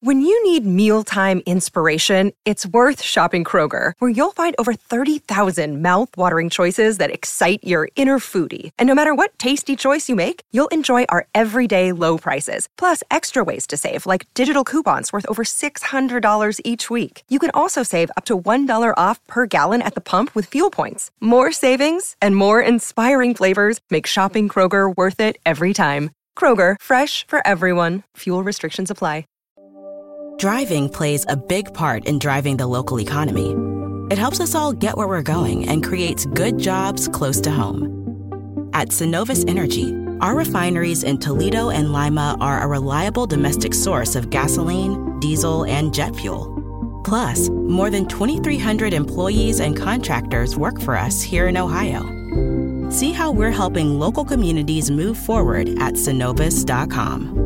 When you need mealtime inspiration, it's worth shopping Kroger, where you'll find over 30,000 mouth-watering choices that excite your inner foodie. And no matter what tasty choice you make, you'll enjoy our everyday low prices, plus extra ways to save, like digital coupons worth over $600 each week. You can also save up to $1 off per gallon at the pump with fuel points. More savings and more inspiring flavors make shopping Kroger worth it every time. Kroger, fresh for everyone. Fuel restrictions apply. Driving plays a big part in driving the local economy. It helps us all get where we're going and creates good jobs close to home. At Synovus Energy, our refineries in Toledo and Lima are a reliable domestic source of gasoline, diesel, and jet fuel. Plus, more than 2,300 employees and contractors work for us here in Ohio. See how we're helping local communities move forward at Synovus.com.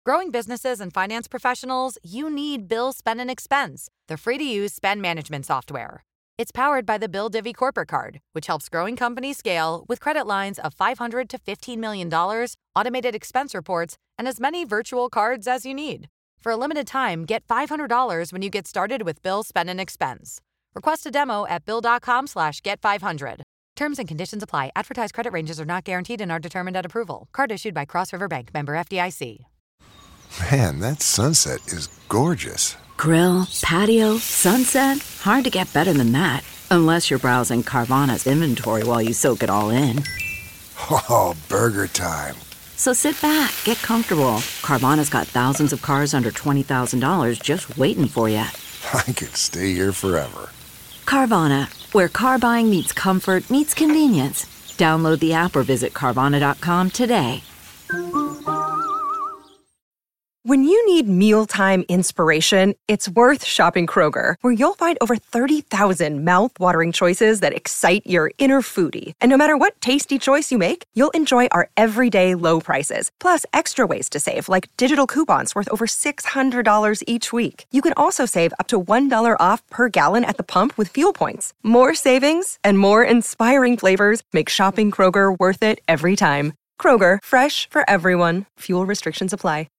Growing businesses and finance professionals, you need Bill Spend and Expense, the free-to-use spend management software. It's powered by the Bill Divvy Corporate Card, which helps growing companies scale with credit lines of $500 to $15 million, automated expense reports, and as many virtual cards as you need. For a limited time, get $500 when you get started with Bill Spend and Expense. Request a demo at bill.com/get500. Terms and conditions apply. Advertised credit ranges are not guaranteed and are determined at approval. Card issued by Cross River Bank, member FDIC. Man, that sunset is gorgeous. Grill, patio, sunset. Hard to get better than that. Unless you're browsing Carvana's inventory while you soak it all in. Oh, burger time. So sit back, get comfortable. Carvana's got thousands of cars under $20,000 just waiting for you. I could stay here forever. Carvana, where car buying meets comfort, meets convenience. Download the app or visit Carvana.com today. When you need mealtime inspiration, it's worth shopping Kroger, where you'll find over 30,000 mouth-watering choices that excite your inner foodie. And no matter what tasty choice you make, you'll enjoy our everyday low prices, plus extra ways to save, like digital coupons worth over $600 each week. You can also save up to $1 off per gallon at the pump with fuel points. More savings and more inspiring flavors make shopping Kroger worth it every time. Kroger, fresh for everyone. Fuel restrictions apply.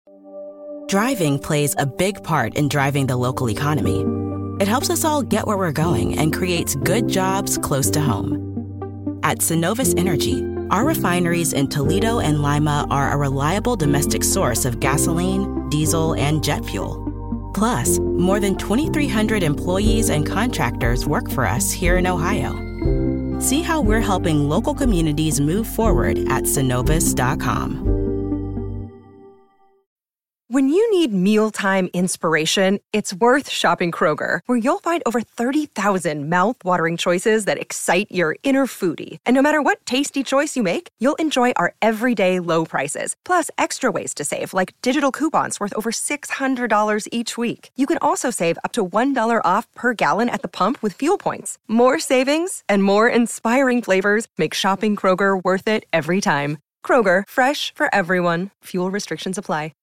Driving plays a big part in driving the local economy. It helps us all get where we're going and creates good jobs close to home. At Synovus Energy, our refineries in Toledo and Lima are a reliable domestic source of gasoline, diesel, and jet fuel. Plus, more than 2,300 employees and contractors work for us here in Ohio. See how we're helping local communities move forward at Synovus.com. When you need mealtime inspiration, it's worth shopping Kroger, where you'll find over 30,000 mouth-watering choices that excite your inner foodie. And no matter what tasty choice you make, you'll enjoy our everyday low prices, plus extra ways to save, like digital coupons worth over $600 each week. You can also save up to $1 off per gallon at the pump with fuel points. More savings and more inspiring flavors make shopping Kroger worth it every time. Kroger, fresh for everyone. Fuel restrictions apply.